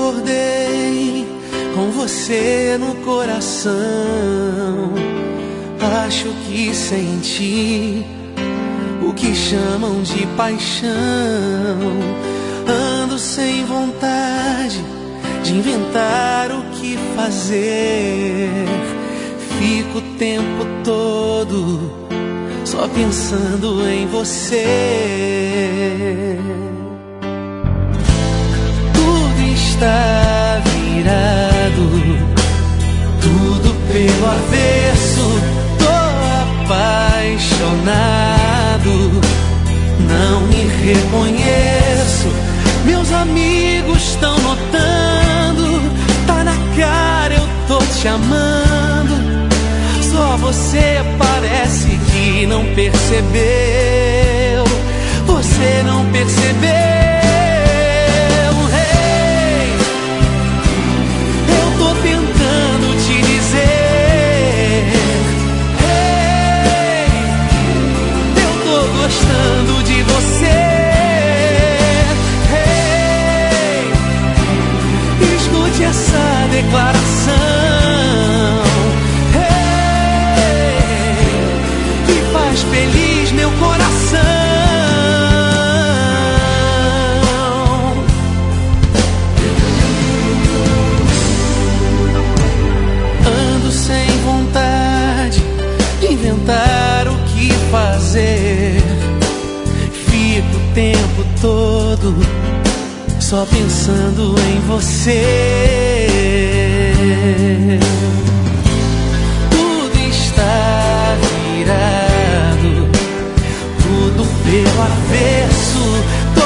acordei com você no coração. Acho que senti o que chamam de paixão. Ando sem vontade de inventar o que fazer. Fico o tempo todo só pensando em você. Tudo está virado, tudo pelo avesso. Tô apaixonado, não me reconheço. Meus amigos estão notando, tá na cara, eu tô te amando. Só você parece que não percebeu. Você não percebeu. Hey, eu tô tentando te dizer. Hey, eu tô gostando de você. Hey, escute essa declaração. Feliz meu coração. Ando sem vontade de inventar o que fazer. Fico o tempo todo só pensando em você. Tudo está virado, tudo pelo avesso. Tô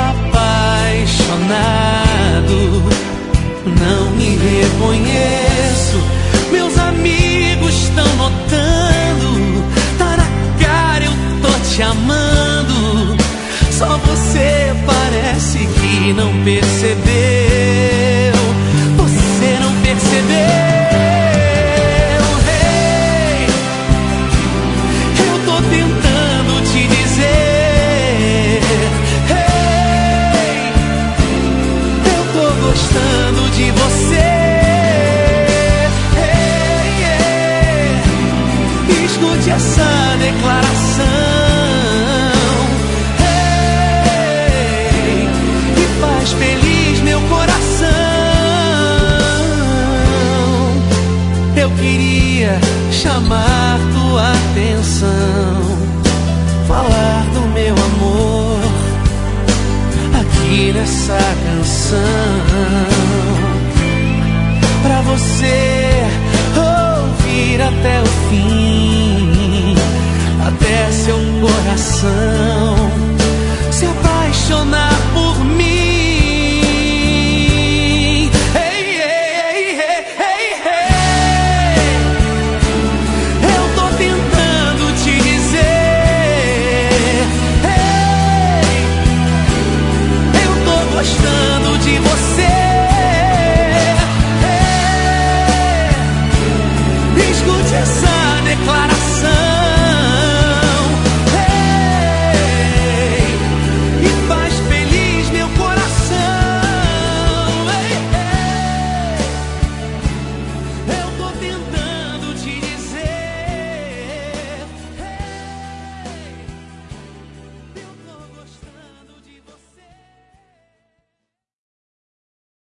apaixonado, não me reconheço. Meus amigos estão notando, tá na cara, eu tô te amando. Só você parece que não percebeu. Você não percebeu. Gostando de você. Escute essa declaração. Que faz feliz meu coração. Eu queria chamar tua atenção, falar do meu amor aqui nessa canção, pra você ouvir até o fim, até seu coração